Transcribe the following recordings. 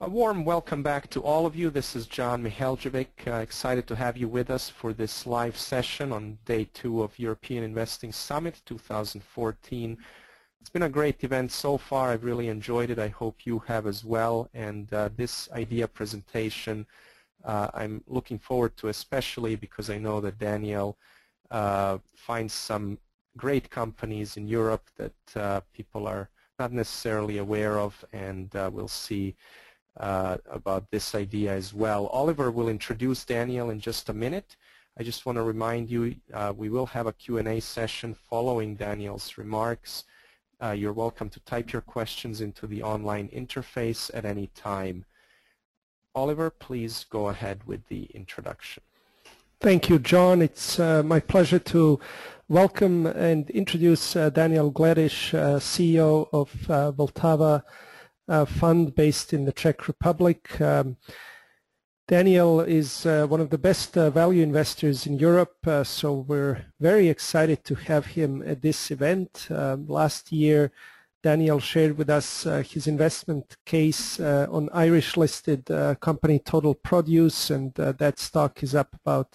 A warm welcome back to all of you. This is John Mihaljevic. Excited to have you with us for this live session on day 2 of European Investing Summit 2014. It's been a great event so far. I've really enjoyed it. I hope you have as well. And this idea presentation I'm looking forward to, especially because I know that Daniel finds some great companies in Europe that people are not necessarily aware of, and we'll see about this idea as well. Oliver will introduce Daniel in just a minute. I just want to remind you we will have a Q&A session following Daniel's remarks. You're welcome to type your questions into the online interface at any time. Oliver, please go ahead with the introduction. Thank you, John. It's my pleasure to welcome and introduce Daniel Gledish, CEO of Vltava fund based in the Czech Republic. Daniel is one of the best value investors in Europe, so we're very excited to have him at this event. Last year, Daniel shared with us his investment case on Irish-listed company Total Produce, and that stock is up about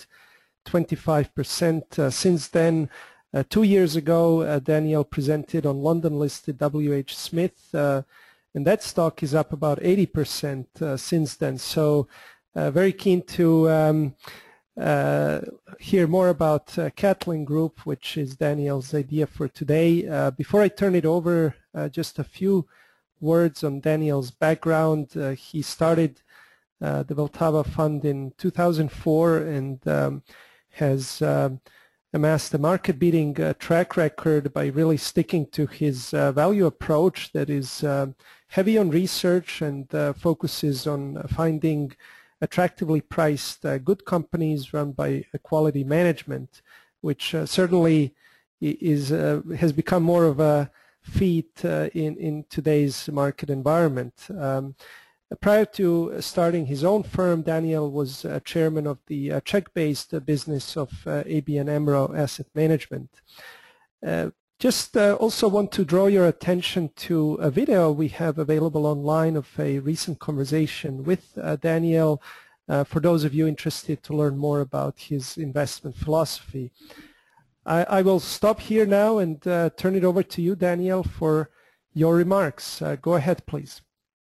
25% since then. 2 years ago, Daniel presented on London-listed WH Smith, and that stock is up about 80% since then. So very keen to hear more about Catlin Group, which is Daniel's idea for today. Before I turn it over, just a few words on Daniel's background. He started the Vltava fund in 2004 and has amassed a market-beating track record by really sticking to his value approach that is heavy on research and focuses on finding attractively priced good companies run by a quality management, which certainly has become more of a feat in today's market environment. Prior to starting his own firm, Daniel was chairman of the Czech-based business of ABN AMRO Asset Management. Just also want to draw your attention to a video we have available online of a recent conversation with Daniel for those of you interested to learn more about his investment philosophy. I will stop here now and turn it over to you, Daniel, for your remarks. Go ahead, please.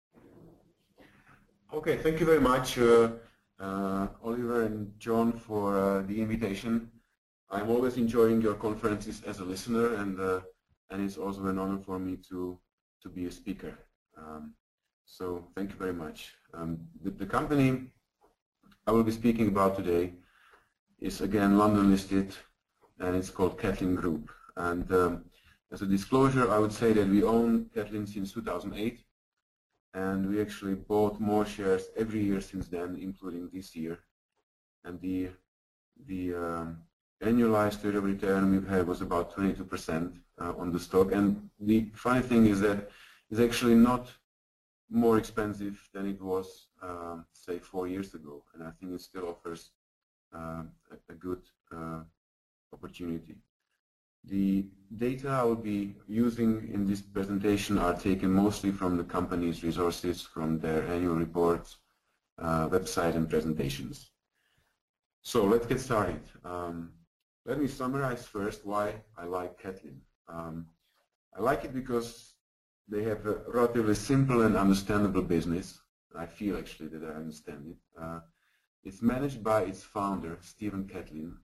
Okay, thank you very much, Oliver and John, for the invitation. I'm always enjoying your conferences as a listener, and it's also an honor for me to be a speaker. So thank you very much. The company I will be speaking about today is again London listed, and it's called Catlin Group. And as a disclosure, I would say that we own Catlin since 2008, and we actually bought more shares every year since then, including this year. And the annualized rate of return we've had was about 22% on the stock. And the funny thing is that it's actually not more expensive than it was, say, 4 years ago. And I think it still offers a good opportunity. The data I will be using in this presentation are taken mostly from the company's resources, from their annual reports, website, and presentations. So let's get started. Let me summarize first why I like Catlin. I like it because they have a relatively simple and understandable business. I feel actually that I understand it. It's managed by its founder, Stephen Catlin.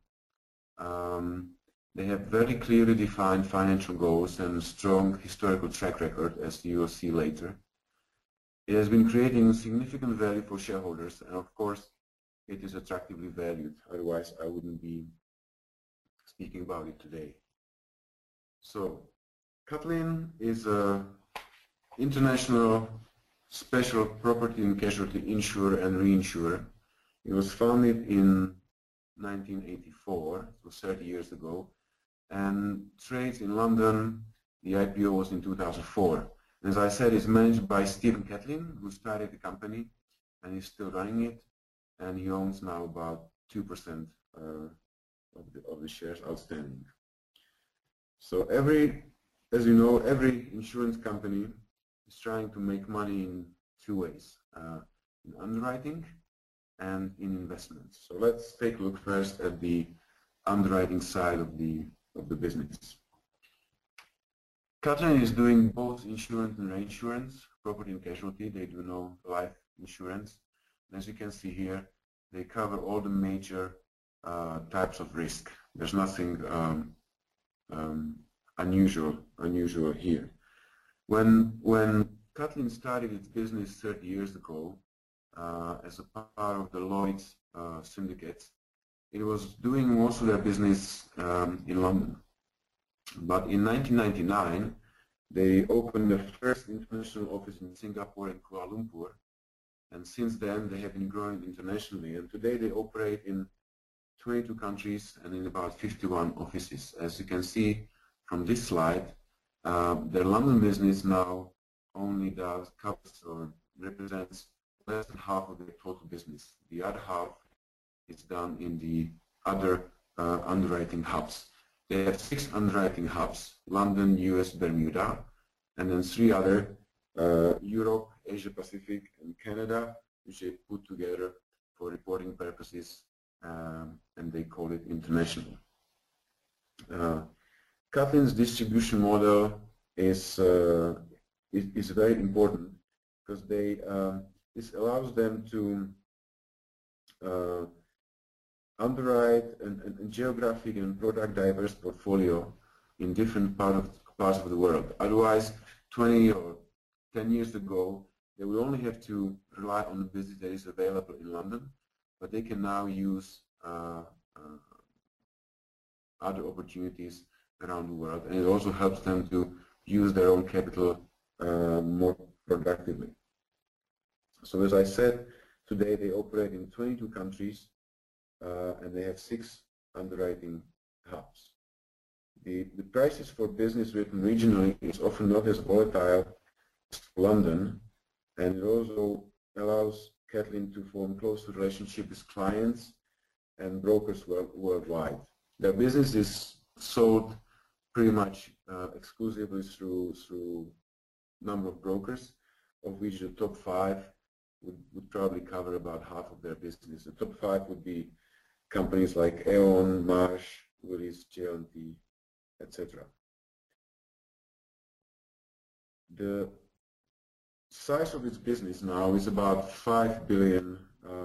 They have very clearly defined financial goals and a strong historical track record, as you will see later. It has been creating significant value for shareholders, and of course, it is attractively valued. Otherwise, I wouldn't be speaking about it today. So, Catlin is an international special property and casualty insurer and reinsurer. It was founded in 1984, so 30 years ago, and trades in London. The IPO was in 2004. As I said, it's managed by Stephen Catlin, who started the company and is still running it, and he owns now about 2% of the shares outstanding. So as you know, every insurance company is trying to make money in two ways, in underwriting and in investments. So let's take a look first at the underwriting side of the business. Catlin is doing both insurance and reinsurance, property and casualty. They do no life insurance. And as you can see here, they cover all the major types of risk. There's nothing unusual here. When Catlin started its business 30 years ago as a part of the Lloyd's syndicates, it was doing most of their business in London. But in 1999, they opened the first international office in Singapore and Kuala Lumpur. And since then, they have been growing internationally. And today, they operate in 22 countries and in about 51 offices. As you can see from this slide, their London business now only covers or represents less than half of their total business. The other half is done in the other underwriting hubs. They have 6 underwriting hubs: London, US, Bermuda, and then 3 other, Europe, Asia Pacific, and Canada, which they put together for reporting purposes, and they call it international. Catlin's distribution model is very important because this allows them to underwrite a geographic and product diverse portfolio in different parts of the world. Otherwise, 20 or 10 years ago, they would only have to rely on the business that is available in London, but they can now use other opportunities around the world, and it also helps them to use their own capital more productively. So as I said, today they operate in 22 countries, and they have 6 underwriting hubs. The prices for business written regionally is often not as volatile as London, and it also allows Catlin to form close relationship with clients and brokers worldwide. Their business is sold pretty much exclusively through number of brokers, of which the top 5 would probably cover about half of their business. The top 5 would be companies like Aon, Marsh, Willis, J&T, etc. The size of its business now is about $5 billion.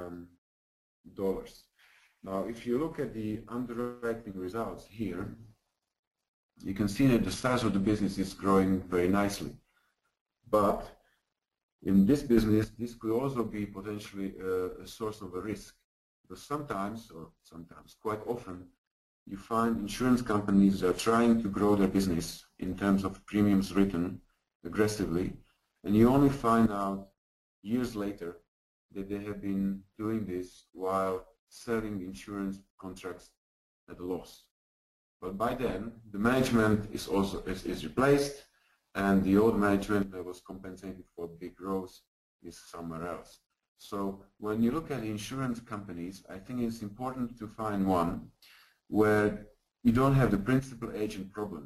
Now, if you look at the underwriting results here, you can see that the size of the business is growing very nicely. But in this business, this could also be potentially a source of a risk. Because sometimes, quite often, you find insurance companies that are trying to grow their business in terms of premiums written aggressively, and you only find out years later that they have been doing this while selling insurance contracts at a loss. But by then, the management is replaced, and the old management that was compensated for big growth is somewhere else. So when you look at insurance companies, I think it's important to find one where you don't have the principal agent problem.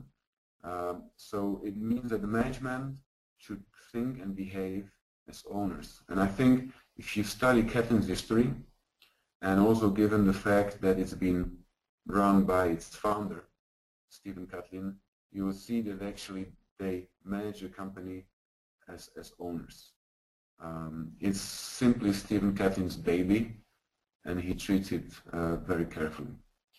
So it means that the management should think and behave as owners. And I think if you study Catlin's history, and also given the fact that it's been run by its founder, Stephen Catlin, you will see that actually they manage the company as owners. It's simply Stephen Catlin's baby, and he treats it very carefully.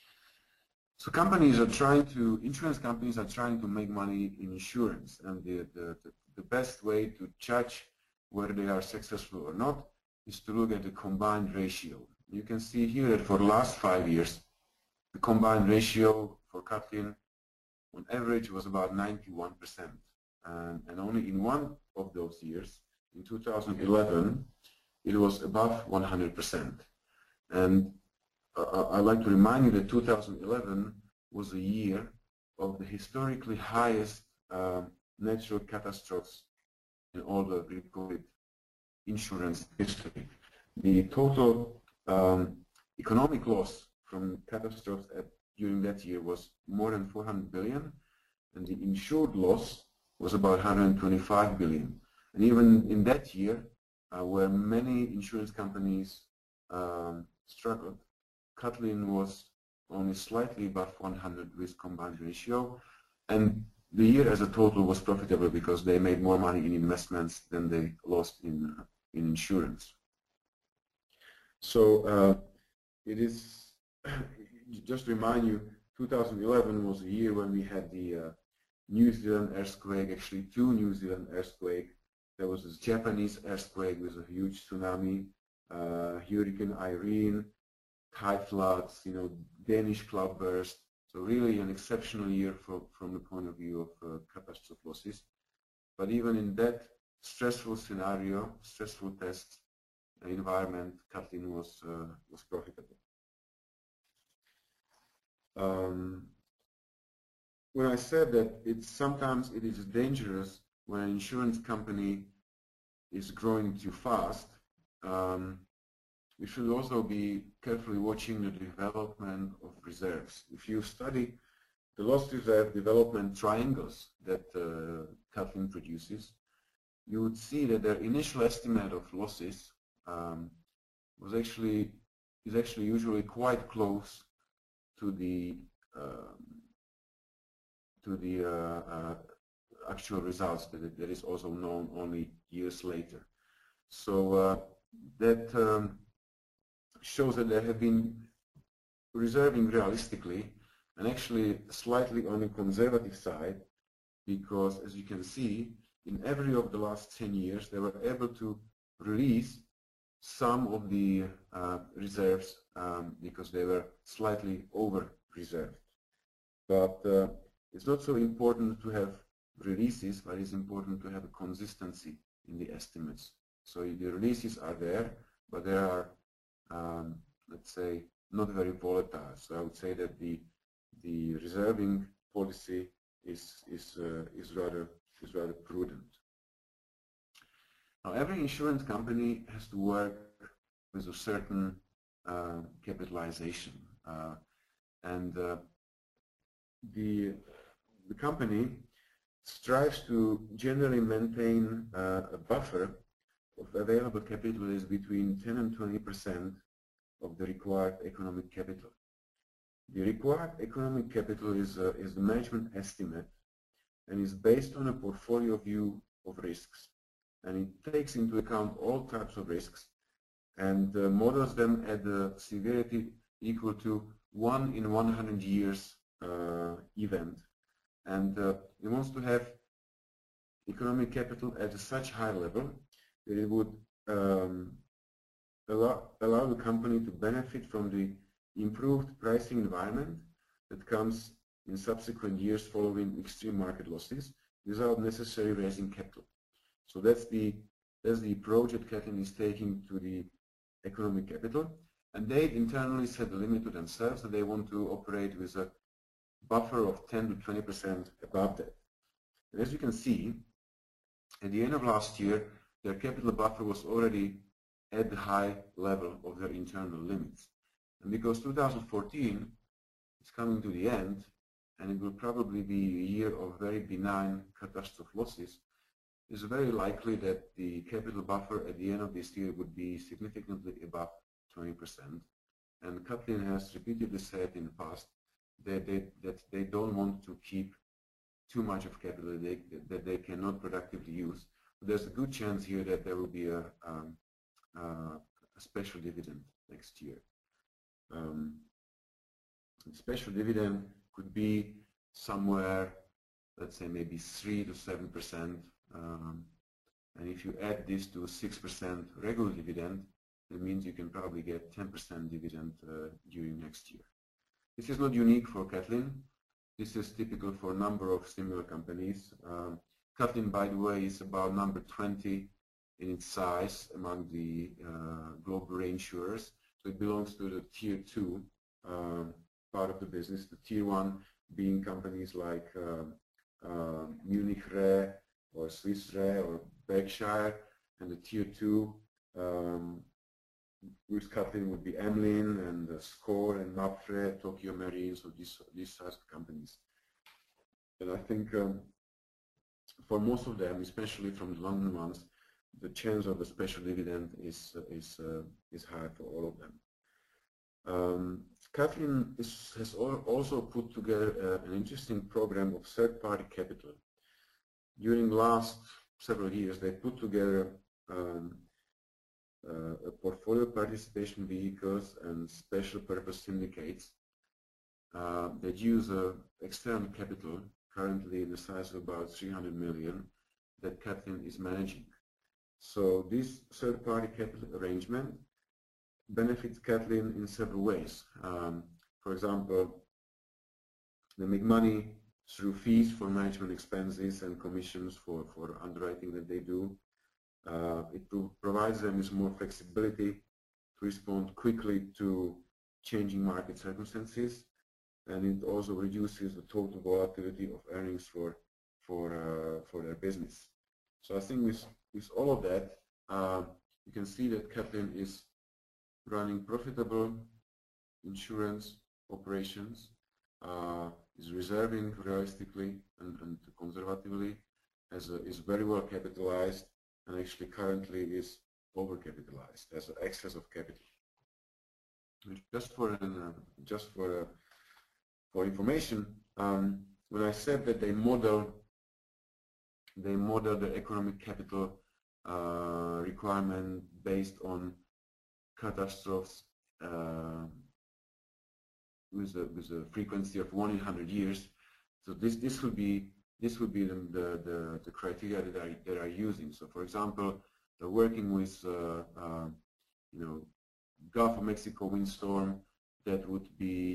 So insurance companies are trying to make money in insurance, and the best way to judge whether they are successful or not is to look at the combined ratio. You can see here that for the last 5 years, the combined ratio for Catlin on average was about 91%. And only in one of those years, in 2011, it was above 100%. And I'd like to remind you that 2011 was a year of the historically highest natural catastrophes in all the recorded insurance history. The total economic loss from catastrophes during that year was more than 400 billion, and the insured loss was about 125 billion. And even in that year, where many insurance companies struggled, Catlin was only slightly above 100 risk combined ratio, and the year as a total was profitable because they made more money in investments than they lost in insurance. So it is, just to remind you, 2011 was a year when we had the New Zealand earthquake, actually 2 New Zealand earthquakes. There was this Japanese earthquake with a huge tsunami, Hurricane Irene, tide floods, Danish cloudburst. So really an exceptional year from the point of view of catastrophe losses. But even in that stressful scenario, stressful test environment, Catlin was profitable. When I said that sometimes it is dangerous when an insurance company is growing too fast, we should also be carefully watching the development of reserves. If you study the loss reserve development triangles that Catlin produces, you would see that their initial estimate of losses is actually usually quite close to the actual results that is also known only years later. So that shows that they have been reserving realistically and actually slightly on the conservative side, because as you can see, in every of the last 10 years they were able to release some of the reserves because they were slightly over-reserved. But it's not so important to have releases, but it's important to have a consistency in the estimates. So the releases are there, but they are, let's say, not very volatile. So I would say that the reserving policy is rather prudent. Now, every insurance company has to work with a certain capitalization, and the company strives to generally maintain a buffer of available capital that is between 10 and 20% of the required economic capital. The required economic capital is the management estimate and is based on a portfolio view of risks. And it takes into account all types of risks and models them at the severity equal to 1 in 100 years event. And it wants to have economic capital at such high level that it would allow the company to benefit from the improved pricing environment that comes in subsequent years following extreme market losses without necessarily raising capital. So that's the approach that Catlin is taking to the economic capital, and they internally set a limit to themselves that they want to operate with a buffer of 10 to 20% above that. And as you can see, at the end of last year, their capital buffer was already at the high level of their internal limits. And because 2014 is coming to the end, and it will probably be a year of very benign catastrophe losses, it's very likely that the capital buffer at the end of this year would be significantly above 20%. And Catlin has repeatedly said in the past that they don't want to keep too much of capital that they cannot productively use. But there's a good chance here that there will be a special dividend next year. The special dividend could be somewhere, let's say maybe 3 to 7%. And if you add this to 6% regular dividend, it means you can probably get 10% dividend during next year. This is not unique for Catlin. This is typical for a number of similar companies. Catlin, by the way, is about number 20 in its size among the global reinsurers. So it belongs to the tier 2 part of the business, the tier 1 being companies like Munich Re or Swiss Re or Berkshire, and the tier 2 with Catlin would be Emlyn and SCOR and Mapfre, Tokyo Marine, so these types of companies. And I think for most of them, especially from the London ones, the chance of a special dividend is high for all of them. Kathleen has also put together an interesting program of third-party capital. During the last several years, they put together a portfolio participation vehicles and special purpose syndicates that use external capital, currently in the size of about 300 million, that Kathleen is managing. So this third-party capital arrangement benefits Kathleen in several ways. For example, they make money through fees for management expenses and commissions for underwriting that they do. It provides them with more flexibility to respond quickly to changing market circumstances, and it also reduces the total volatility of earnings for their business. So I think with all of that, you can see that Kathleen is running profitable insurance operations, is reserving realistically and conservatively, is very well capitalized, and actually currently is overcapitalized, has an excess of capital. Just for information, when I said that they model the economic capital requirement based on catastrophes with a frequency of 1 in 100 years. So this would be the criteria that they are using. So for example, they're working with Gulf of Mexico windstorm they would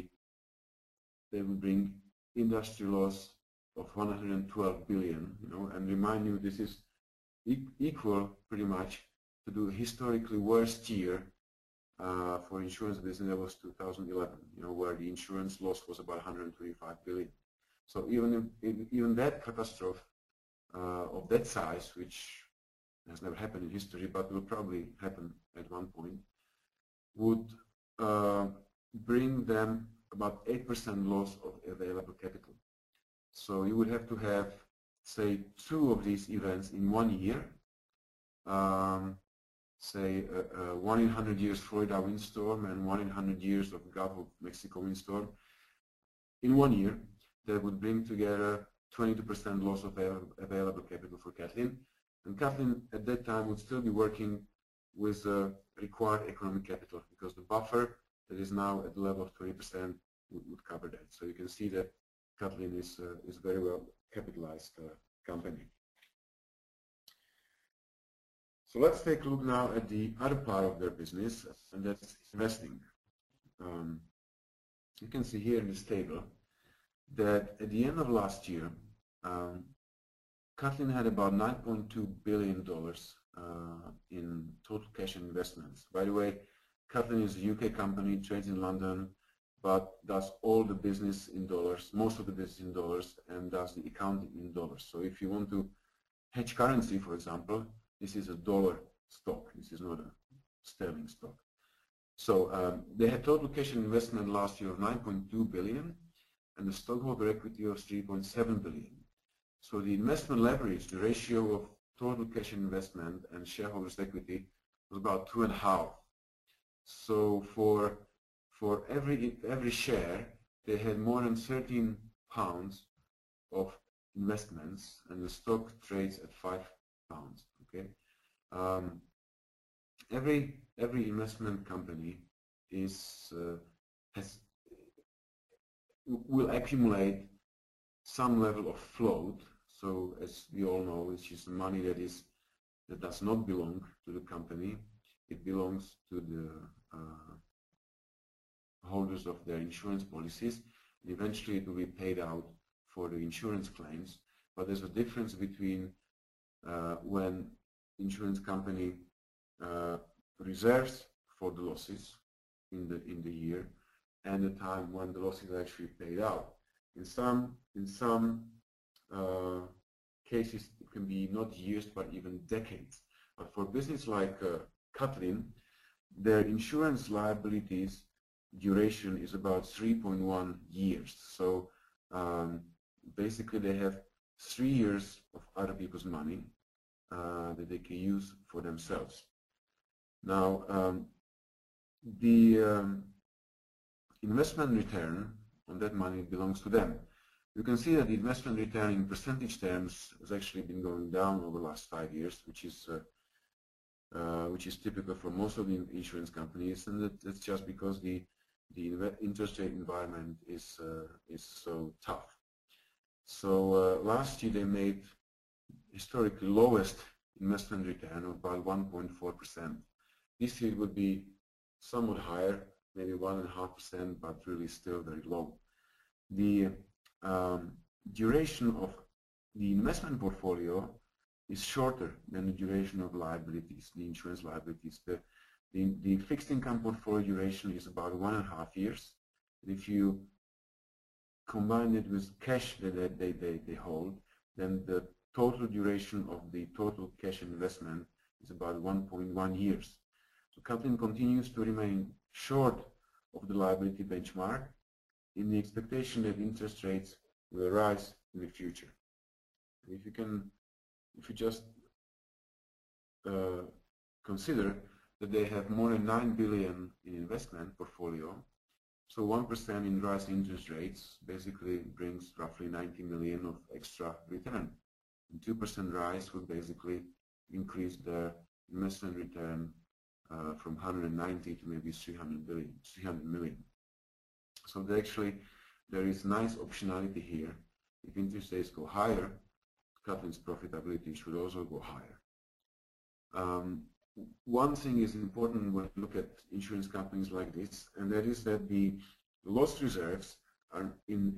bring industry loss of 112 billion, and remind you this is equal pretty much to the historically worst year for insurance business. That was 2011, where the insurance loss was about 125 billion. So even that catastrophe of that size, which has never happened in history, but will probably happen at one point, would bring them about 8% loss of available capital. So you would have to have, say, 2 of these events in 1 year. Say 1 in 100 years Florida windstorm and 1 in 100 years of Gulf of Mexico windstorm. In 1 year, that would bring together 22% loss of available capital for Kathleen. And Kathleen at that time would still be working with required economic capital, because the buffer that is now at the level of 20% would cover that. So you can see that Kathleen is very well capitalized company. So let's take a look now at the other part of their business, and that's investing. You can see here in this table that at the end of last year, Kathleen had about $9.2 billion in total cash and investments. By the way, Kathleen is a UK company, trades in London, but does all the business in dollars, most of the business in dollars, and does the accounting in dollars. So if you want to hedge currency, for example, this is a dollar stock. This is not a sterling stock. So they had total cash and investment last year of 9.2 billion and the stockholder equity of 3.7 billion. So the investment leverage, the ratio of total cash and investment and shareholders' equity, was about 2.5. So for every share, they had more than 13 pounds of investments, and the stock trades at 5 pounds. Okay, every investment company will accumulate some level of float. So as we all know, it's just money that does not belong to the company. It belongs to the holders of their insurance policies. And eventually it will be paid out for the insurance claims. But there's a difference between when insurance company reserves for the losses in the year and the time when the losses are actually paid out. In some cases it can be not years but even decades. But for business like Kathleen, their insurance liabilities duration is about 3.1 years. So basically they have 3 years of other people's money that they can use for themselves. Now, the investment return on that money belongs to them. You can see that the investment return in percentage terms has actually been going down over the last 5 years, which is typical for most of the insurance companies, and that's just because the interest rate environment is so tough. So last year they made historically lowest investment return of about 1.4%. This year would be somewhat higher, maybe 1.5%, but really still very low. The duration of the investment portfolio is shorter than the duration of liabilities, the insurance liabilities. The fixed income portfolio duration is about 1.5 years. If you combine it with cash that they hold, then the total duration of the total cash investment is about 1.1 years. So Catlin continues to remain short of the liability benchmark in the expectation that interest rates will rise in the future. If you just consider that they have more than 9 billion in investment portfolio, so 1% in rising interest rates basically brings roughly 90 million of extra return. And 2% rise would basically increase their investment return from 190 to maybe 300 million. So there is nice optionality here. If interest rates go higher, Catlin's profitability should also go higher. One thing is important when you look at insurance companies like this, and that is that the loss reserves are in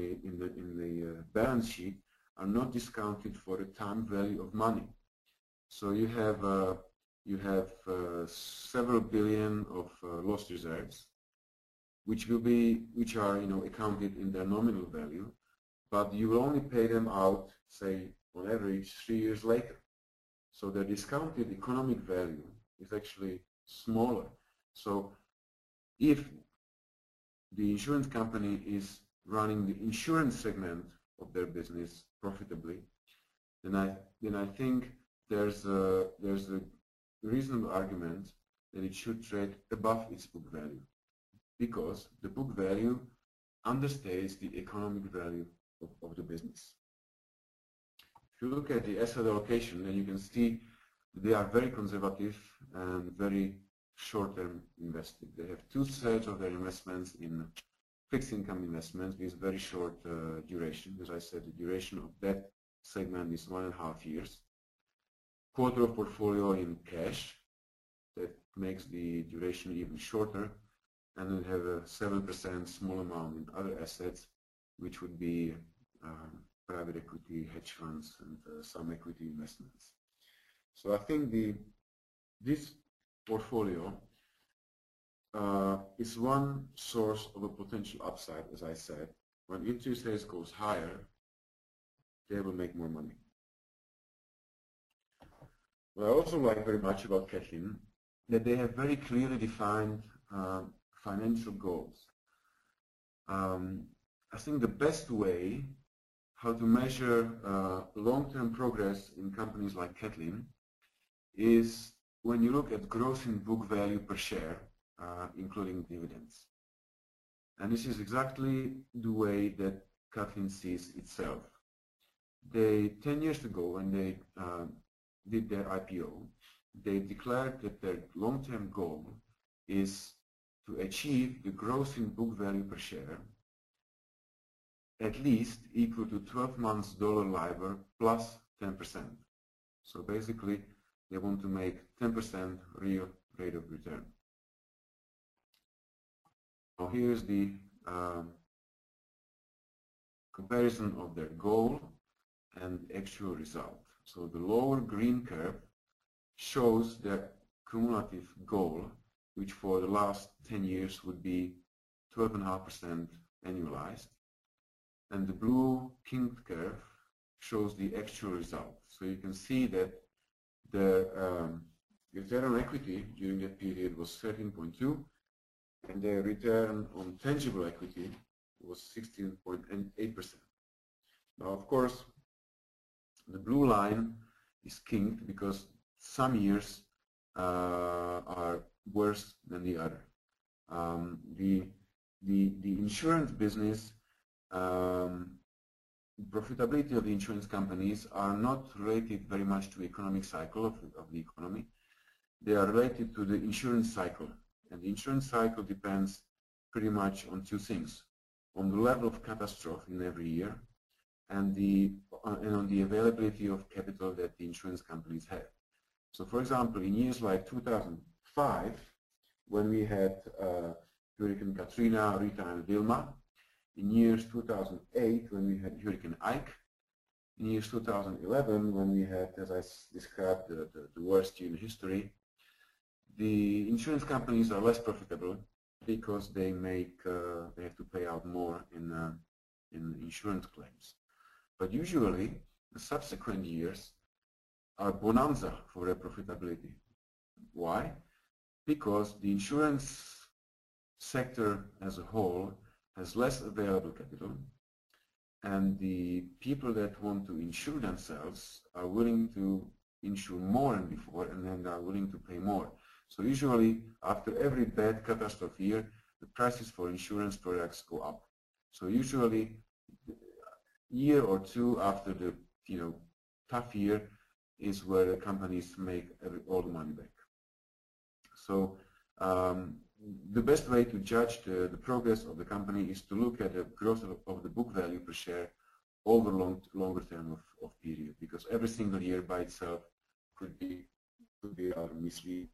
the balance sheet are not discounted for the time value of money. So you have several billion of loss reserves, which are accounted in their nominal value, but you will only pay them out, say, on average 3 years later. So the discounted economic value is actually smaller. So if the insurance company is running the insurance segment of their business profitably, then I think there's a reasonable argument that it should trade above its book value, because the book value understates the economic value of the business. If you look at the asset allocation, then you can see they are very conservative and very short-term invested. They have 2/3 of their investments in fixed income investments with very short duration. As I said, the duration of that segment is 1.5 years. Quarter of portfolio in cash, that makes the duration even shorter, and then have a 7% small amount in other assets, which would be private equity, hedge funds, and some equity investments. So I think this portfolio is one source of a potential upside, as I said. When interest rates goes higher, they will make more money. What I also like very much about Catlin, that they have very clearly defined financial goals. I think the best way how to measure long-term progress in companies like Catlin is when you look at growth in book value per share, including dividends. And this is exactly the way that Catlin sees itself. 10 years ago, when they did their IPO, they declared that their long-term goal is to achieve the growth in book value per share at least equal to 12 months dollar LIBOR plus 10%. So basically, they want to make 10% real rate of return. Now here's the comparison of their goal and actual result. So the lower green curve shows their cumulative goal, which for the last 10 years would be 12.5% annualized. And the blue kinked curve shows the actual result. So you can see that their return on equity during that period was 13.2, and their return on tangible equity was 16.8%. Now, of course, the blue line is kinked because some years are worse than the other. The insurance business, profitability of the insurance companies are not related very much to the economic cycle of the economy. They are related to the insurance cycle, and the insurance cycle depends pretty much on two things: on the level of catastrophe in every year, and on the availability of capital that the insurance companies have. So, for example, in years like 2005, when we had Hurricane Katrina, Rita, and Wilma, in years 2008, when we had Hurricane Ike, in years 2011, when we had, as I described, the worst year in history, the insurance companies are less profitable because they have to pay out more in insurance claims. But usually, the subsequent years are bonanza for their profitability. Why? Because the insurance sector as a whole has less available capital, and the people that want to insure themselves are willing to insure more than before, and then are willing to pay more. So usually, after every bad catastrophe year, the prices for insurance products go up. So usually, a year or two after the tough year is where the companies make all the money back. So the best way to judge the progress of the company is to look at the growth of the book value per share over longer term of period, because every single year by itself could be misleading.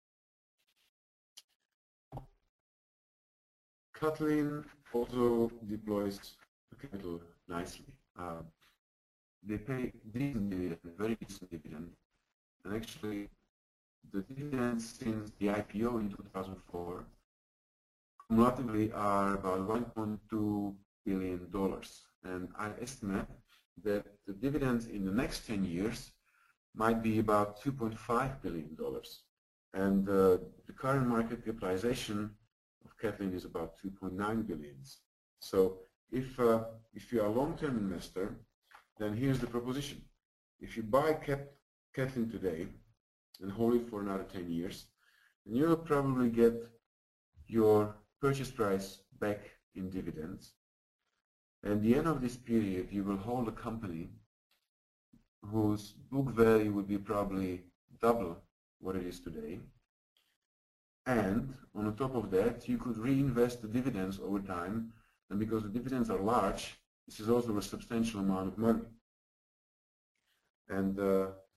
Katlin also deploys capital nicely. They pay decent dividend, very decent dividend, and actually the dividends since the IPO in 2004 cumulatively are about $1.2 billion, and I estimate that the dividends in the next 10 years might be about $2.5 billion, and the current market capitalization of Katlin is about 2.9 billion. So if you are a long-term investor, then here's the proposition. If you buy Katlin today and hold it for another 10 years, then you'll probably get your purchase price back in dividends. And at the end of this period, you will hold a company whose book value would be probably double what it is today. And on the top of that, you could reinvest the dividends over time, and because the dividends are large, this is also a substantial amount of money. And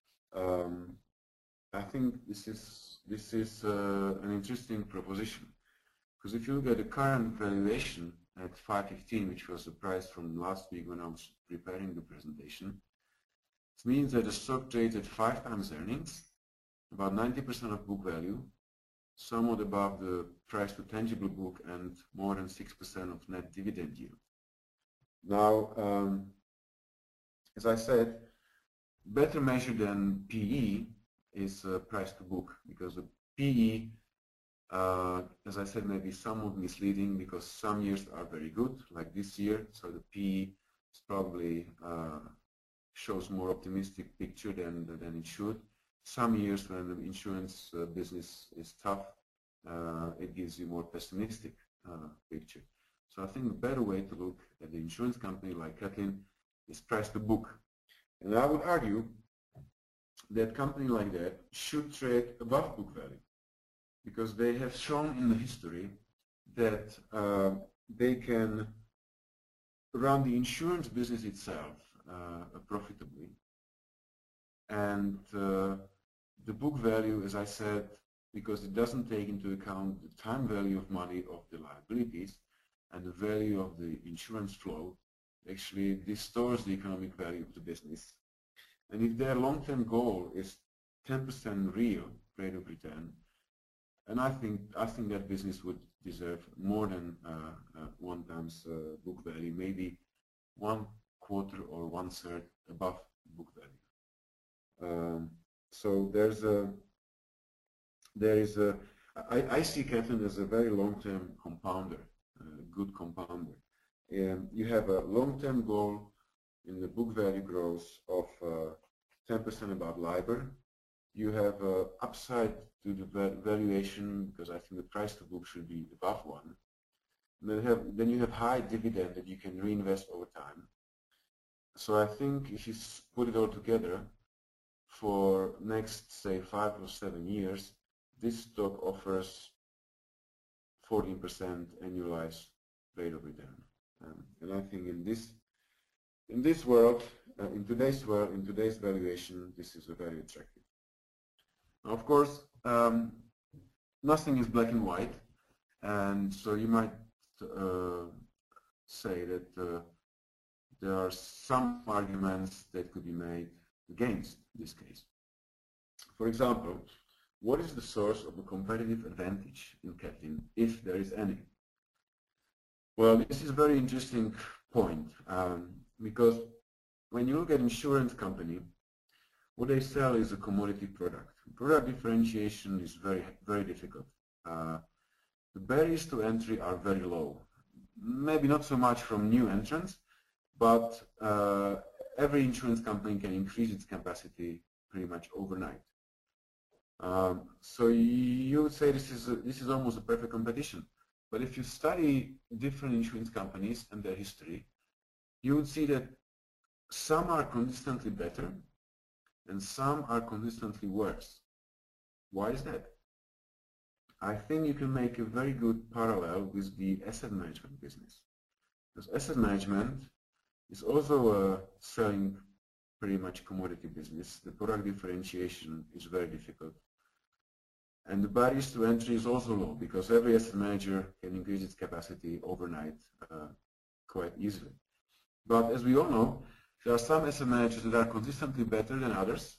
I think this is an interesting proposition, because if you look at the current valuation at 515, which was the price from last week when I was preparing the presentation, it means that the stock trades at 5 times earnings, about 90% of book value, somewhat above the price to tangible book, and more than 6% of net dividend yield. Now, as I said, better measure than PE is price to book, because the PE, as I said, may be somewhat misleading because some years are very good, like this year, so the PE is probably shows more optimistic picture than it should. Some years when the insurance business is tough, it gives you more pessimistic picture. So I think the better way to look at the insurance company like Katlin is price to book. And I would argue that company like that should trade above book value, because they have shown in the history that they can run the insurance business itself profitably. And the book value, as I said, because it doesn't take into account the time value of money of the liabilities and the value of the insurance flow, actually distorts the economic value of the business. And if their long-term goal is 10% real rate of return, and I think that business would deserve more than 1 times book value, maybe 1/4 or 1/3 above book value. So I see Katlin as a very long-term compounder, good compounder. You have a long-term goal in the book value growth of 10% above LIBOR. You have upside to the valuation because I think the price to book should be above 1. Then you have high dividend that you can reinvest over time. So I think if you put it all together, for next, say, 5 or 7 years, this stock offers 14% annualized rate of return. And I think in this world, in today's world, in today's valuation, this is very attractive. Now, of course, nothing is black and white, and so you might say that there are some arguments that could be made against this case. For example, what is the source of the competitive advantage in Catlin, if there is any? Well, this is a very interesting point, because when you look at insurance company, what they sell is a commodity product. Product differentiation is very difficult. The barriers to entry are very low. Maybe not so much from new entrants, but every insurance company can increase its capacity pretty much overnight. So you would say this is almost a perfect competition. But if you study different insurance companies and their history, you would see that some are consistently better and some are consistently worse. Why is that? I think you can make a very good parallel with the asset management business. Because asset management is also a selling pretty much commodity business. The product differentiation is very difficult. And the barriers to entry is also low because every asset manager can increase its capacity overnight quite easily. But as we all know, there are some asset managers that are consistently better than others.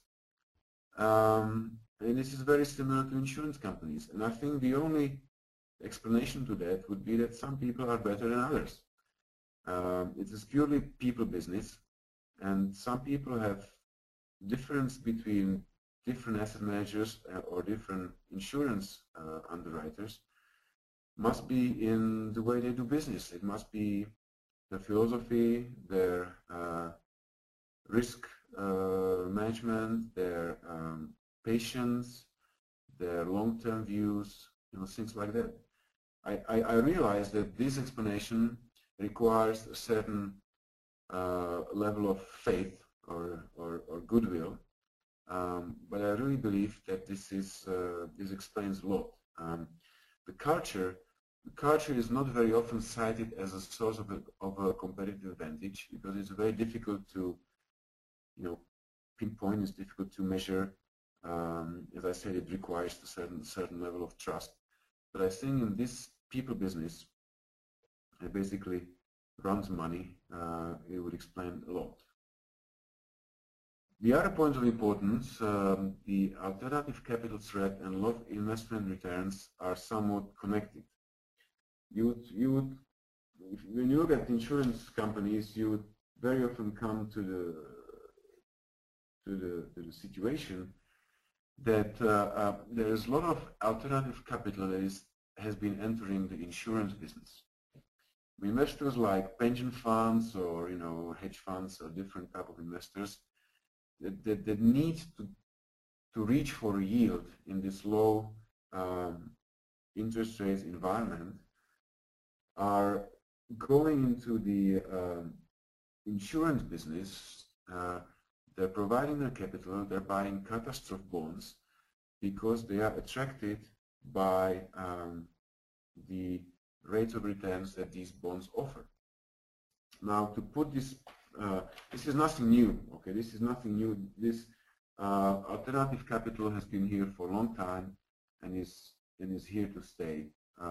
And this is very similar to insurance companies. And I think the only explanation to that would be that some people are better than others. It is purely people business, and some people have difference between different asset managers or different insurance underwriters must be in the way they do business. It must be their philosophy, their risk management, their patience, their long-term views, things like that. I realize that this explanation requires a certain level of faith or goodwill, but I really believe that this explains a lot. The culture is not very often cited as a source of a competitive advantage because it's very difficult to pinpoint. It's difficult to measure. As I said, it requires a certain level of trust. But I think in this people business, it basically runs money. It would explain a lot. The other point of importance, the alternative capital threat and low investment returns are somewhat connected. When you look at insurance companies, you would very often come to the situation that there is a lot of alternative capital that has been entering the insurance business. Investors like pension funds or hedge funds or different type of investors that need to reach for a yield in this low interest rates environment are going into the insurance business. They're providing their capital, they're buying catastrophe bonds because they are attracted by the rates of returns that these bonds offer. Now, to put this, this is nothing new, okay? This is nothing new. This alternative capital has been here for a long time and is here to stay.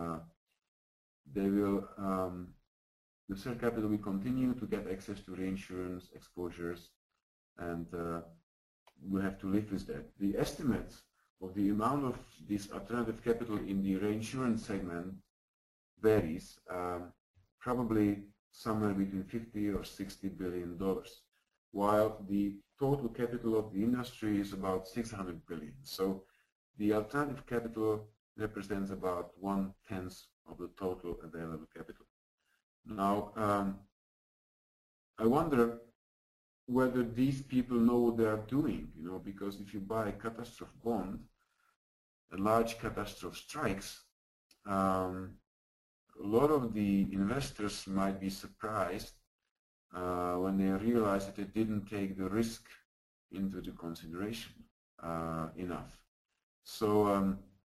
The share capital will continue to get access to reinsurance exposures, and we have to live with that. The estimates of the amount of this alternative capital in the reinsurance segment varies, probably somewhere between $50 or $60 billion, while the total capital of the industry is about $600 billion. So the alternative capital represents about 1/10 of the total available capital. Now, I wonder whether these people know what they are doing, because if you buy a catastrophe bond, a large catastrophe strikes, a lot of the investors might be surprised when they realize that they didn't take the risk into the consideration enough. So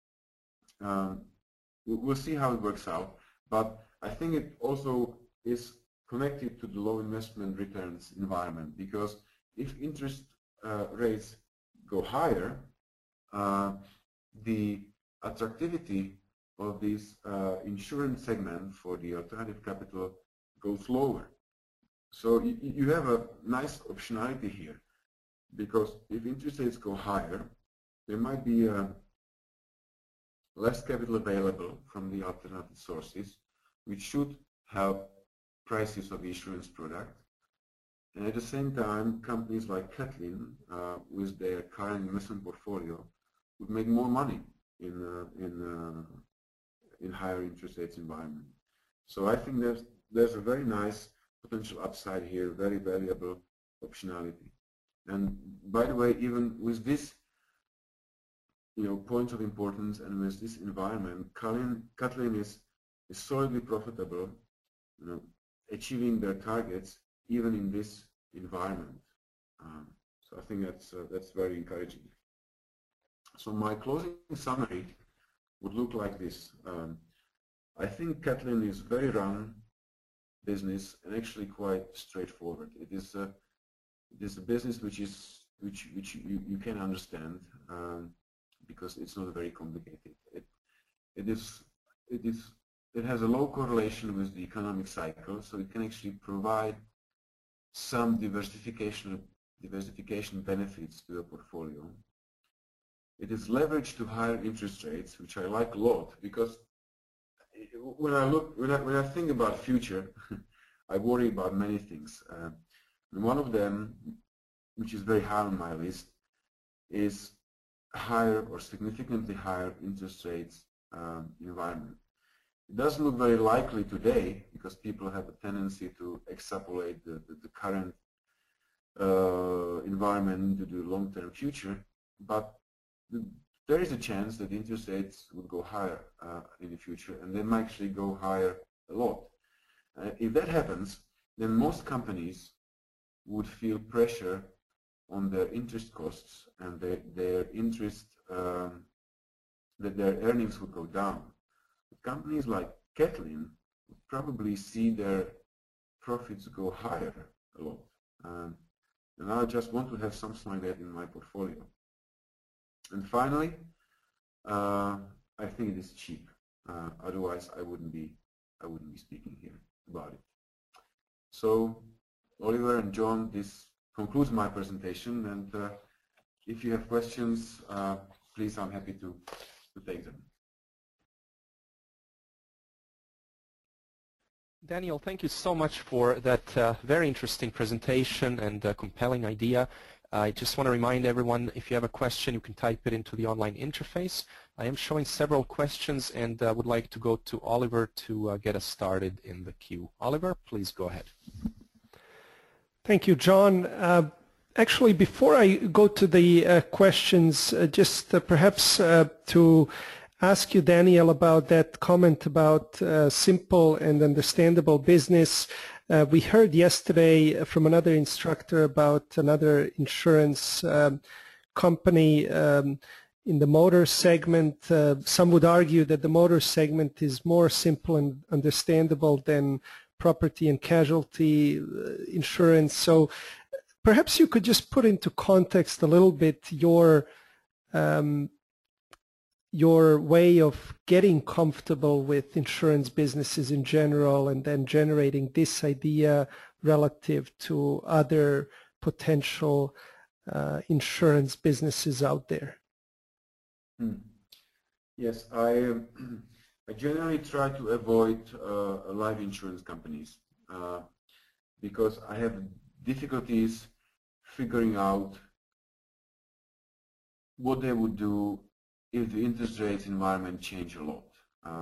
we'll see how it works out, but I think it also is connected to the low investment returns environment, because if interest rates go higher, the attractivity of this insurance segment for the alternative capital goes lower. So you have a nice optionality here, because if interest rates go higher, there might be less capital available from the alternative sources, which should help prices of the insurance product. And at the same time, companies like Catlin, with their current investment portfolio, would make more money in higher interest rates environment. So I think there's a very nice potential upside here, very valuable optionality. And by the way, even with this point of importance and with this environment, Catlin is solidly profitable, achieving their targets even in this environment. So I think that's very encouraging. So my closing summary would look like this. I think Catlin is very run business and actually quite straightforward. It is a business which you can understand because it's not very complicated. It has a low correlation with the economic cycle, so it can actually provide some diversification benefits to the portfolio. It is leveraged to higher interest rates, which I like a lot, because when I think about future, I worry about many things. And one of them, which is very high on my list, is higher or significantly higher interest rates environment. It doesn't look very likely today because people have a tendency to extrapolate the current environment into the long-term future, but there is a chance that interest rates would go higher in the future, and they might actually go higher a lot. If that happens, then most companies would feel pressure on their interest costs, and their interest, that their earnings would go down. But companies like Catlin would probably see their profits go higher a lot. And I just want to have something like that in my portfolio. And finally, I think it is cheap. Otherwise, I wouldn't be speaking here about it. So, Oliver and John, this concludes my presentation. And if you have questions, please, I'm happy to take them. Daniel, thank you so much for that very interesting presentation and compelling idea. I just want to remind everyone, if you have a question, you can type it into the online interface. I am showing several questions and would like to go to Oliver to get us started in the queue. Oliver, please go ahead. Thank you, John. Actually, before I go to the questions, just perhaps to ask you, Daniel, about that comment about simple and understandable business. We heard yesterday from another instructor about another insurance company in the motor segment. Some would argue that the motor segment is more simple and understandable than property and casualty insurance. So perhaps you could just put into context a little bit your way of getting comfortable with insurance businesses in general, and then generating this idea relative to other potential insurance businesses out there. Yes, I generally try to avoid life insurance companies because I have difficulties figuring out what they would do if the interest rates environment change a lot.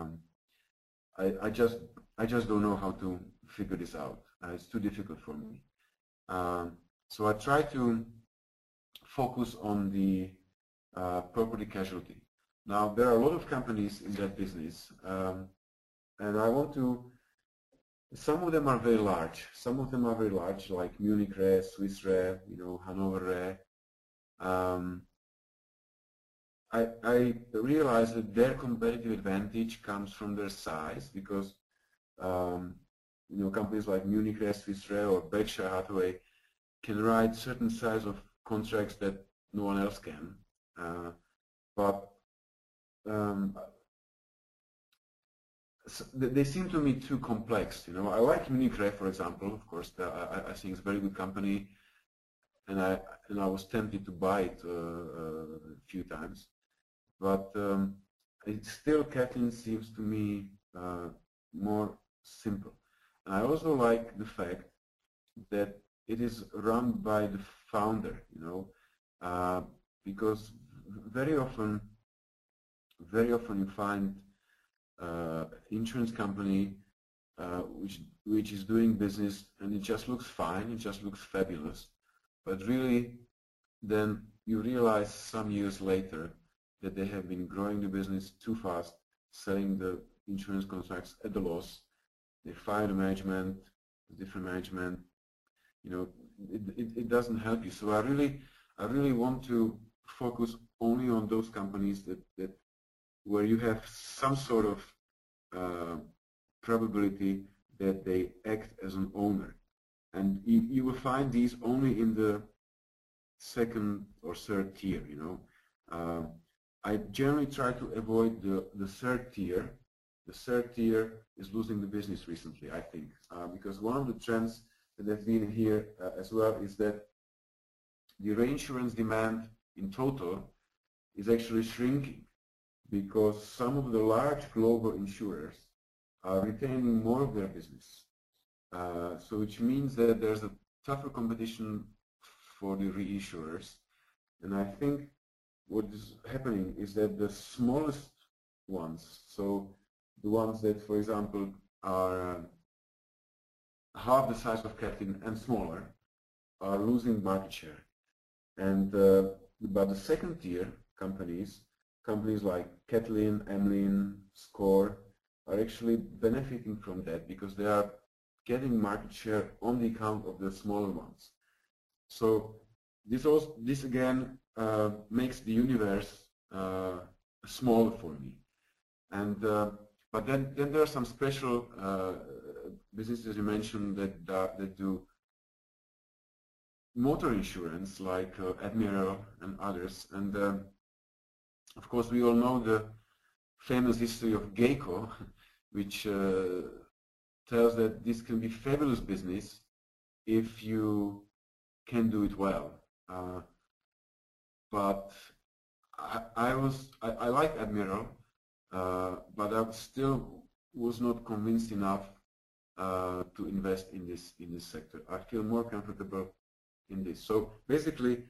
I just don't know how to figure this out. It's too difficult for me. So I try to focus on the property casualty. Now, there are a lot of companies in that business, and I want to, some of them are very large. Some of them are very large, like Munich Re, Swiss Re, Hanover Re. I realize that their competitive advantage comes from their size, because companies like Munich Re, Swiss Re, or Berkshire Hathaway can write certain size of contracts that no one else can. But they seem to me too complex. I like Munich Re, for example. Of course, I think it's a very good company, and I was tempted to buy it a few times. But it still, Kathleen seems to me more simple. And I also like the fact that it is run by the founder, because very often you find insurance company which is doing business and it just looks fine, it just looks fabulous, but really then you realize some years later that they have been growing the business too fast, selling the insurance contracts at a loss. They fire the management, different management. It doesn't help you. So I really want to focus only on those companies that where you have some sort of probability that they act as an owner. And you will find these only in the second or third tier. I generally try to avoid the third tier. The third tier is losing the business recently, I think, because one of the trends that have been here as well is that the reinsurance demand in total is actually shrinking, because some of the large global insurers are retaining more of their business. So which means that there's a tougher competition for the reinsurers. And I think what is happening is that the smallest ones, so the ones that, for example, are half the size of Catlin and smaller, are losing market share. And but the second tier companies like Catlin, Emlyn, Score, are actually benefiting from that, because they are getting market share on the account of the smaller ones. So this again makes the universe smaller for me. And but then there are some special businesses you mentioned that do motor insurance, like Admiral and others. And of course, we all know the famous history of Geico, which tells that this can be fabulous business if you can do it well. But I like Admiral, but I still was not convinced enough to invest in this sector. I feel more comfortable in this. So basically,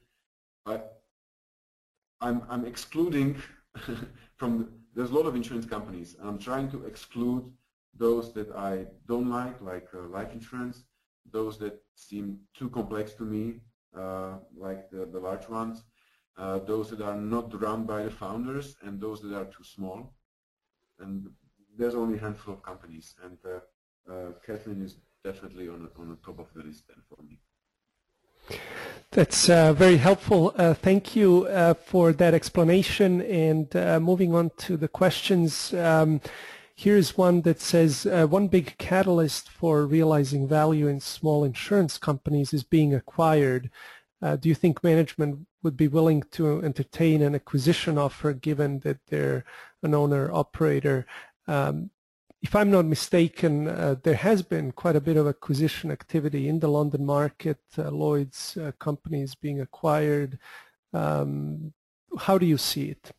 I'm excluding from there's a lot of insurance companies, and I'm trying to exclude those that I don't like life insurance, those that seem too complex to me, like the large ones, those that are not run by the founders, and those that are too small. And there's only a handful of companies, and Kathleen is definitely on the top of the list then for me. That's very helpful. Thank you for that explanation. And moving on to the questions, here's one that says, one big catalyst for realizing value in small insurance companies is being acquired. Do you think management would be willing to entertain an acquisition offer, given that they're an owner-operator? If I'm not mistaken, there has been quite a bit of acquisition activity in the London market, Lloyd's companies being acquired. How do you see it?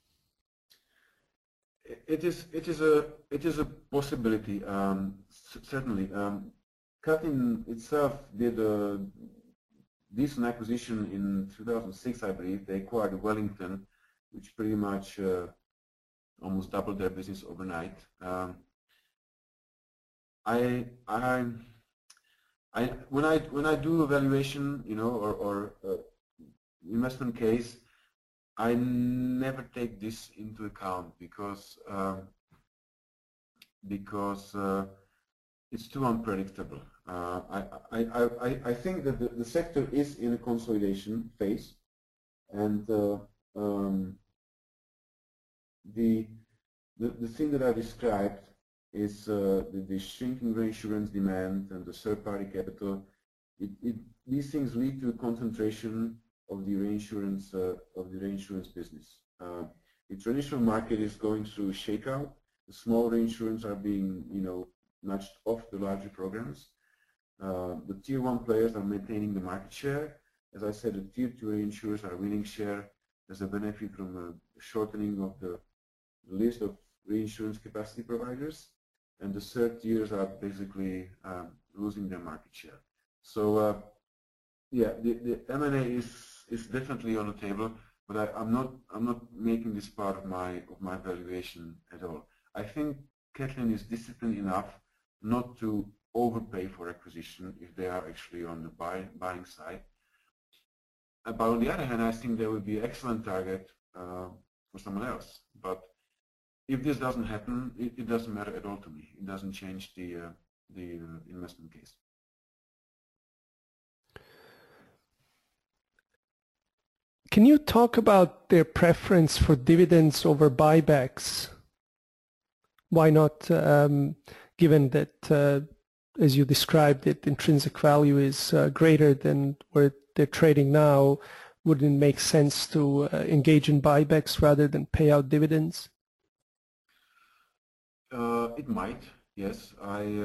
It is a possibility, certainly. Catlin itself did a decent acquisition in 2006, I believe. They acquired Wellington, which pretty much almost doubled their business overnight. When I do evaluation, you know, or investment case, I never take this into account because it's too unpredictable. I think that the sector is in a consolidation phase, and the thing that I described is the shrinking reinsurance demand and the third-party capital. These things lead to a concentration of the reinsurance business. The traditional market is going through a shakeout. The small reinsurance are being, you know, nudged off the larger programs. The tier 1 players are maintaining the market share. As I said, the tier 2 reinsurers are winning share as a benefit from a shortening of the list of reinsurance capacity providers, and the third tiers are basically losing their market share. So yeah, the M&A is definitely on the table, but I'm not making this part of my valuation at all. I think Catlin is disciplined enough not to overpay for acquisition if they are actually on the buying side. But on the other hand, I think there would be an excellent target for someone else. But if this doesn't happen, it doesn't matter at all to me. It doesn't change the investment case. Can you talk about their preference for dividends over buybacks? Why not, given that, as you described it, intrinsic value is greater than where they're trading now, wouldn't it make sense to engage in buybacks rather than pay out dividends? It might, yes.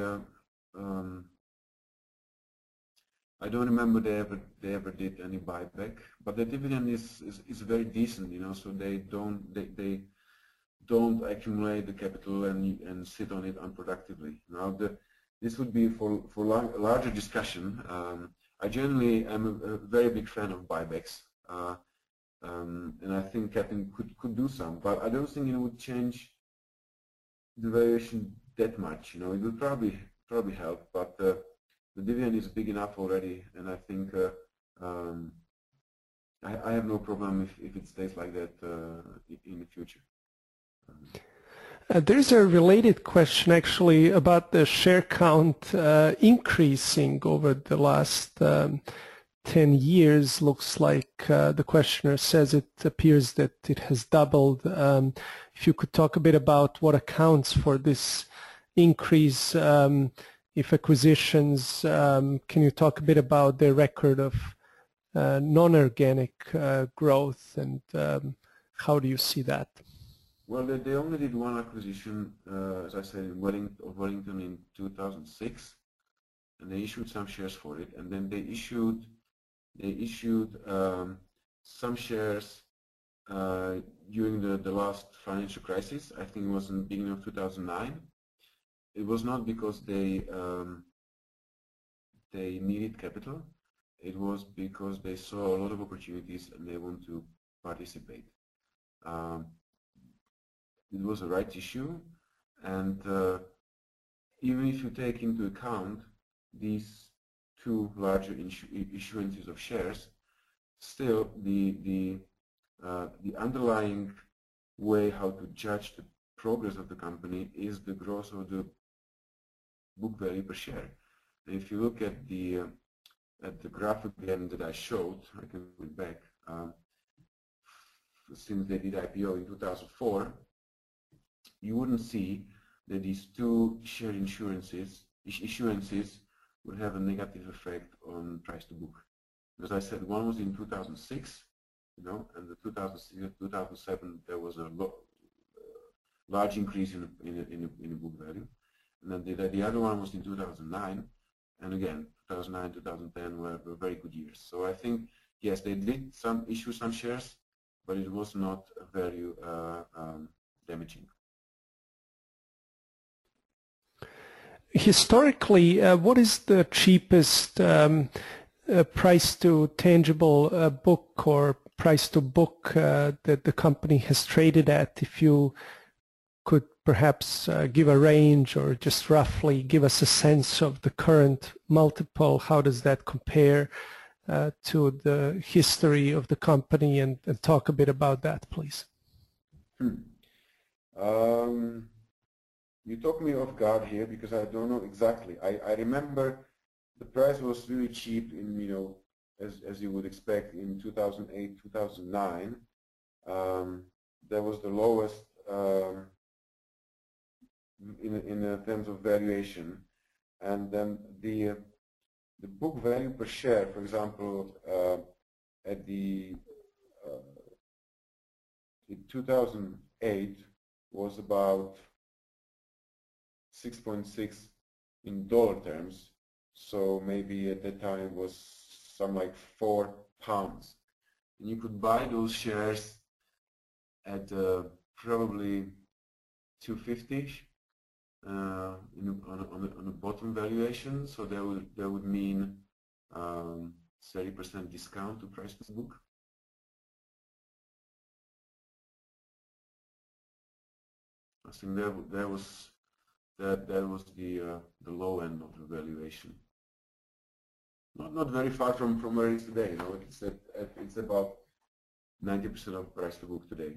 I don't remember they ever did any buyback, but the dividend is very decent, you know. So they don't accumulate the capital and sit on it unproductively. Now this would be for a larger discussion. I generally am a very big fan of buybacks, and I think Catlin could do some, but I don't think it would change the valuation that much. You know, it would probably help, but the dividend is big enough already, and I think I have no problem if it stays like that in the future. There's a related question actually about the share count increasing over the last 10 years. Looks like the questioner says it appears that it has doubled. If you could talk a bit about what accounts for this increase, if acquisitions, can you talk a bit about their record of non-organic growth, and how do you see that? Well, they only did one acquisition, as I said, in Wellington in 2006, and they issued some shares for it, and then they issued some shares during the last financial crisis. I think it was in the beginning of 2009. It was not because they needed capital. It was because they saw a lot of opportunities and they want to participate. It was a right issue, and even if you take into account these two larger issuances of shares, still the underlying way how to judge the progress of the company is the growth of the book value per share. And if you look at the graph again that I showed, I can go back, since they did IPO in 2004, you wouldn't see that these two share issuances would have a negative effect on price to book. As I said, one was in 2006, you know, and the 2007 there was a large increase in the book value, and then the other one was in 2009, and again 2009, 2010 were very good years. So I think yes, they did issue some shares, but it was not value damaging. Historically, what is the cheapest price to tangible book or price to book that the company has traded at? If you could perhaps give a range or just roughly give us a sense of the current multiple. How does that compare to the history of the company, and talk a bit about that, please. You took me off guard here because I don't know exactly. I remember the price was really cheap in, as you would expect in 2008, 2009. That was the lowest in terms of valuation, and then the book value per share, for example, at in 2008 was about 6.6 in dollar terms. So maybe at that time it was some like £4. And you could buy those shares at probably 250 on the bottom valuation. So that would mean 30% discount to price to book. I think that was the low end of the valuation. Not very far from where it is today. It's about 90% of price to book today.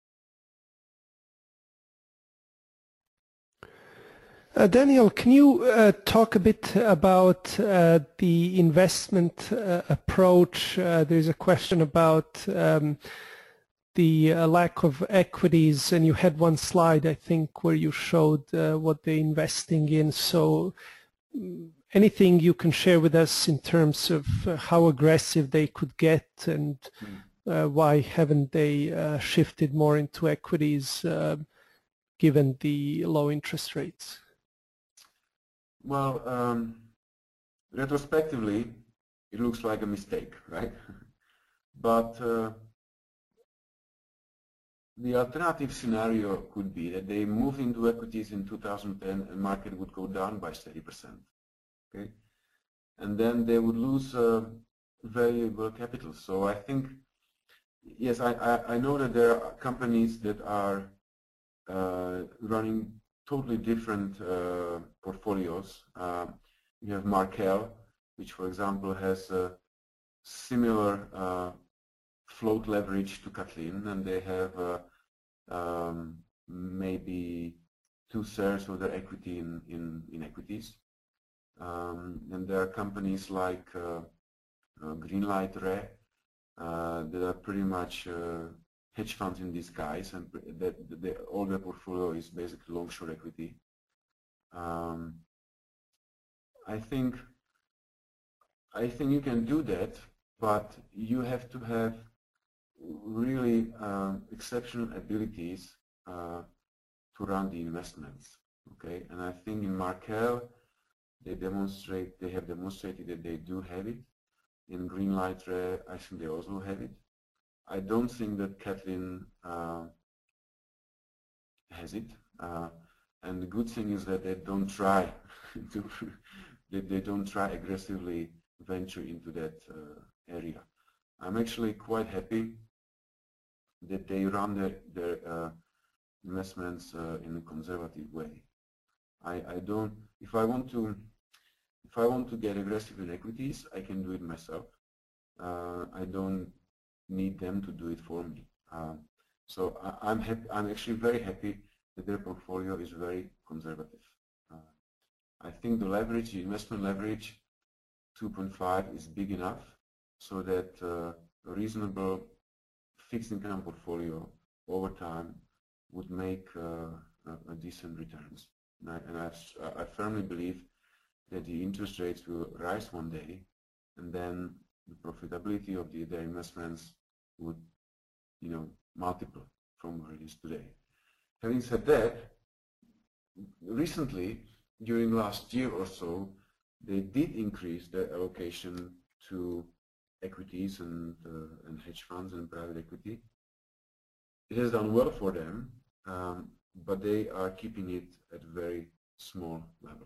Daniel, can you talk a bit about the investment approach? There's a question about the lack of equities, and you had one slide, I think, where you showed what they're investing in. So anything you can share with us in terms of how aggressive they could get, and why haven't they shifted more into equities given the low interest rates? Well, retrospectively, it looks like a mistake, right? But the alternative scenario could be that they move into equities in 2010 and market would go down by 30%. Okay, and then they would lose valuable capital. So I think, yes, I know that there are companies that are running totally different portfolios. You have Markel, which, for example, has a similar float leverage to Kathleen, and they have maybe 2/3 of their equity in equities. And there are companies like Greenlight Re that are pretty much hedge funds in disguise, and all their portfolio is basically long-short equity. I think you can do that, but you have to have really exceptional abilities to run the investments. Okay, and I think in Markel they have demonstrated that they do have it. In Greenlight Re, I think they also have it. I don't think that Kathleen has it. And the good thing is that they don't try they don't try aggressively venture into that area. I'm actually quite happy that they run their investments in a conservative way. If I want to get aggressive in equities, I can do it myself. I don't need them to do it for me. So I'm actually very happy that their portfolio is very conservative. I think the investment leverage 2.5 is big enough so that a reasonable fixed income portfolio over time would make a decent returns. And I firmly believe that the interest rates will rise one day, and then the profitability of their investments would, multiple from where it is today. Having said that, recently, during last year or so, they did increase their allocation to equities and hedge funds and private equity. It has done well for them, but they are keeping it at a very small level.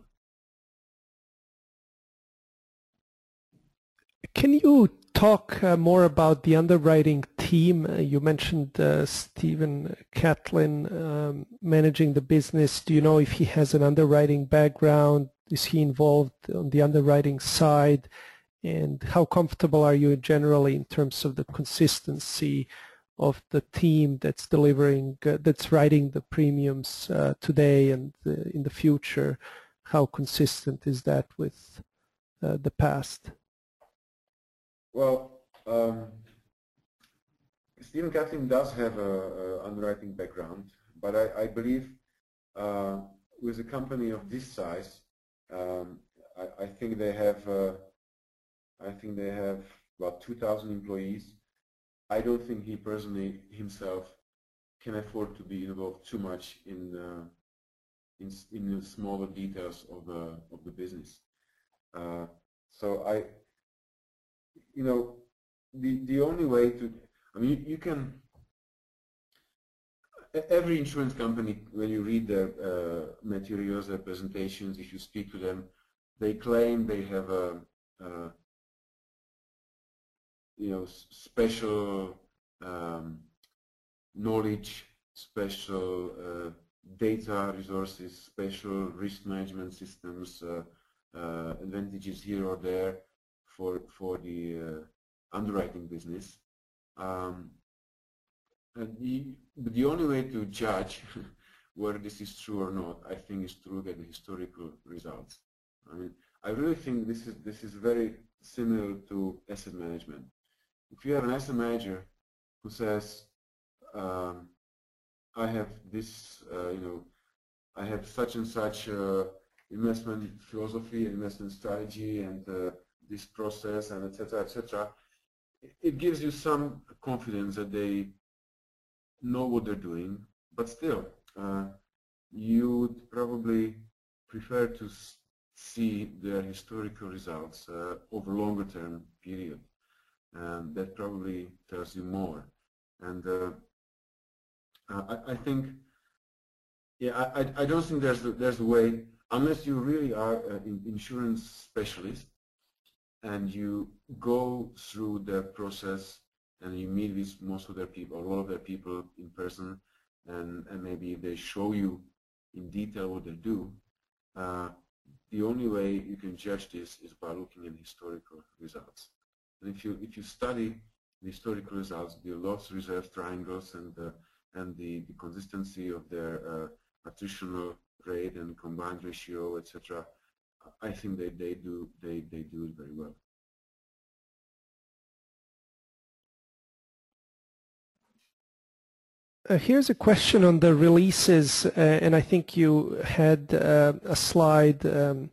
Can you talk more about the underwriting team? You mentioned Stephen Catlin managing the business. Do you know if he has an underwriting background? Is he involved on the underwriting side? And how comfortable are you generally in terms of the consistency of the team that's delivering, that's writing the premiums today and in the future? How consistent is that with the past? Well, Stephen Catlin does have a underwriting background, but I believe with a company of this size, I think they have about 2,000 employees. I don't think he personally himself can afford to be involved too much in the smaller details of the business. So the only way to, I mean, you can, every insurance company, when you read their materials, their presentations, if you speak to them, they claim they have a special knowledge, special data resources, special risk management systems, advantages here or there for the underwriting business. The only way to judge whether this is true or not, I think, is to look at the historical results. I mean, I really think this is very similar to asset management. If you have an asset manager who says, I have this, I have such and such investment philosophy, investment strategy, and this process, and etc., etc., it gives you some confidence that they know what they're doing, but still, you would probably prefer to see their historical results over longer term period. And that probably tells you more. And I think, yeah, I don't think there's a way, unless you really are an insurance specialist and you go through the process and you meet with most of their people, or all of their people in person, and maybe they show you in detail what they do. The only way you can judge this is by looking at historical results. And if you study the historical results, the loss reserve triangles, and the consistency of their attritional rate and combined ratio, etc., I think they do it very well. Here's a question on the releases, and I think you had a slide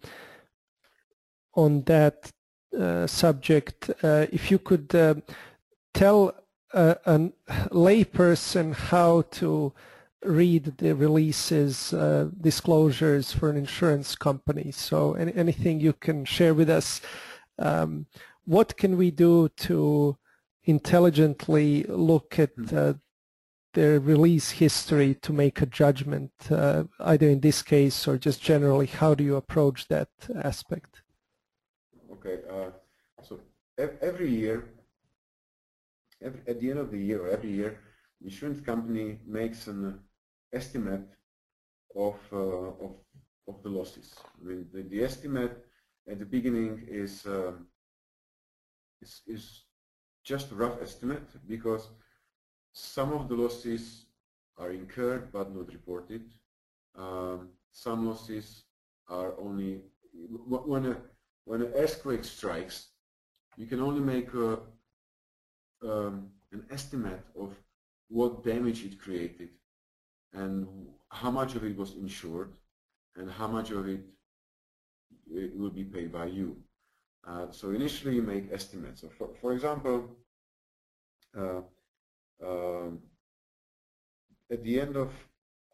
on that subject. If you could tell a layperson how to read the releases, disclosures for an insurance company. So anything you can share with us. What can we do to intelligently look at their release history to make a judgment, either in this case or just generally? How do you approach that aspect? Okay, so every year, at the end of the year, or every year, the insurance company makes an estimate of the losses. I mean, the estimate at the beginning is just a rough estimate, because some of the losses are incurred but not reported. Some losses are only when an earthquake strikes, you can only make an estimate of what damage it created and how much of it was insured and how much of it will be paid by you. So initially you make estimates. So for example, at the end of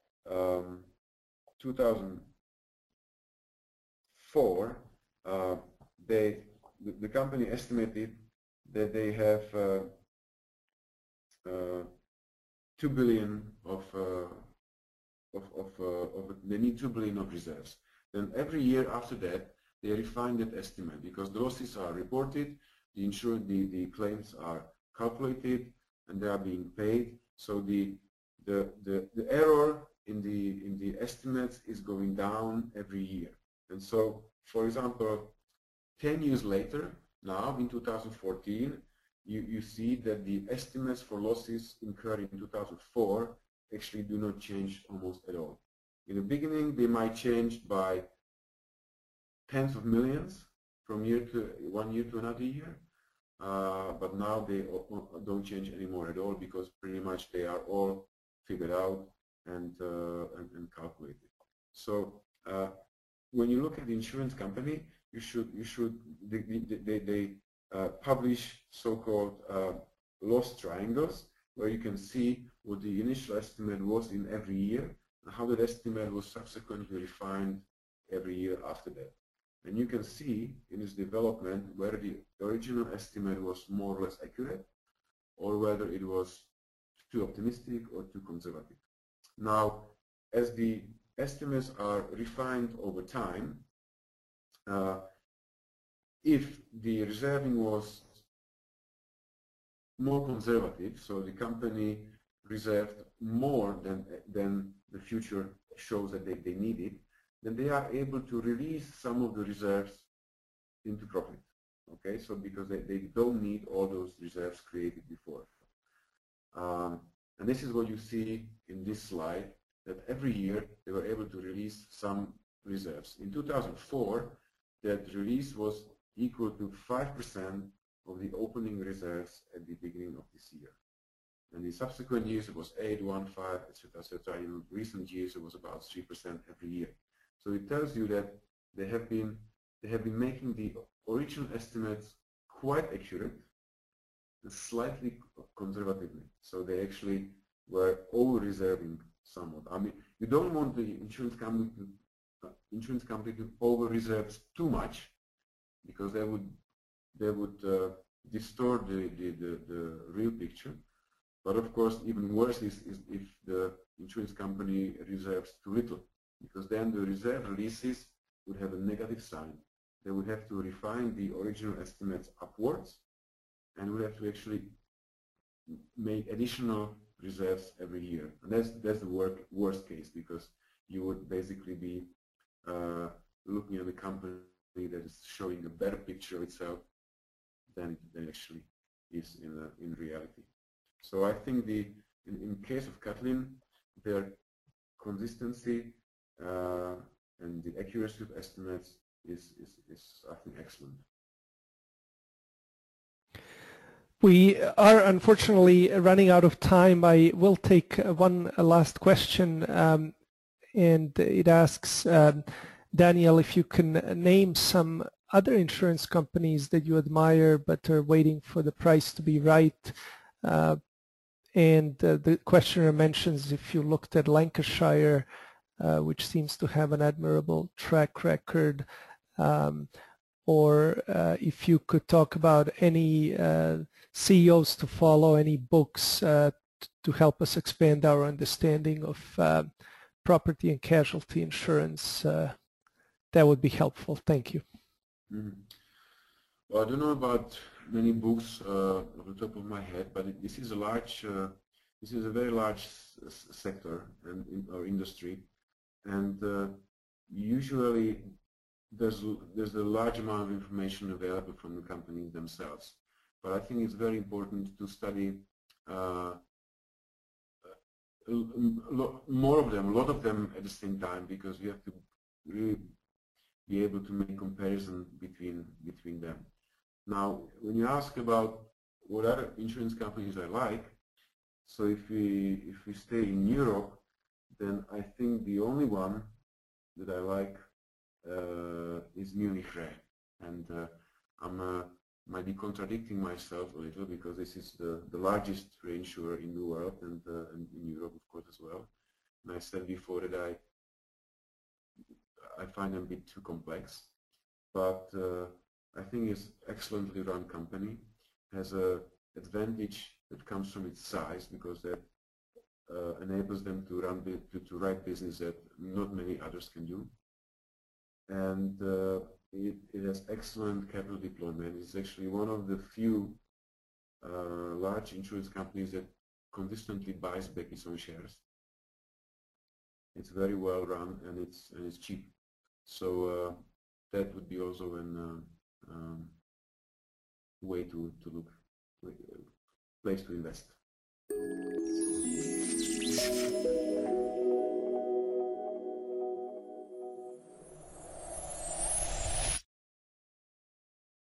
2004, the company estimated that they have 2 billion they need 2 billion of reserves. Then every year after that, they refine that estimate, because the losses are reported, the claims are calculated, and they are being paid. So the error in the estimates is going down every year. And so, for example, 10 years later, now in 2014, you see that the estimates for losses incurred in 2004 actually do not change almost at all. In the beginning, they might change by tens of millions from one year to another year, but now they don't change anymore at all because pretty much they are all figured out and calculated. So when you look at the insurance company, they publish so-called loss triangles, where you can see what the initial estimate was in every year and how that estimate was subsequently refined every year after that. And you can see in its development whether the original estimate was more or less accurate or whether it was too optimistic or too conservative. Now, as the estimates are refined over time, if the reserving was more conservative, so the company reserved more than the future shows that they needed, then they are able to release some of the reserves into profit. Okay, so because they don't need all those reserves created before. And this is what you see in this slide, that every year they were able to release some reserves. In 2004, that release was equal to 5% of the opening reserves at the beginning of this year. And in subsequent years, it was 8, 1, 5, etc., etc. In recent years, it was about 3% every year. So it tells you that they have been making the original estimates quite accurate and slightly conservatively. So they actually were over-reserving somewhat. I mean, you don't want the insurance company to over-reserve too much, because they would distort the real picture. But of course, even worse is if the insurance company reserves too little, because then the reserve releases would have a negative sign. They would have to refine the original estimates upwards, and would have to actually make additional reserves every year. And that's the worst case, because you would basically be looking at a company that is showing a better picture of itself than it actually is in reality. So I think in case of Katlin, their consistency and the accuracy of estimates is I think excellent. We are unfortunately running out of time. I will take one last question, and it asks, Daniel, if you can name some other insurance companies that you admire but are waiting for the price to be right. And the questioner mentions if you looked at Lancashire, which seems to have an admirable track record, or if you could talk about any CEOs to follow, any books to help us expand our understanding of property and casualty insurance, that would be helpful. Thank you. Mm-hmm. Well, I don't know about many books off the top of my head, but this is a very large sector and or industry, and usually there's a large amount of information available from the companies themselves. But I think it's very important to study more of them, a lot of them at the same time, because you have to really be able to make comparison between them. Now, when you ask about what other insurance companies I like, so if we stay in Europe, then I think the only one that I like is Munich Re, and I might be contradicting myself a little, because this is the largest reinsurer in the world, and in Europe, of course, as well. And I said before that I find them a bit too complex, but I think it's excellently run company, has an advantage that comes from its size, because that enables them to write business that not many others can do. And it has excellent capital deployment. It's actually one of the few large insurance companies that consistently buys back its own shares. It's very well run and it's cheap. So that would be also an way to look, place to invest.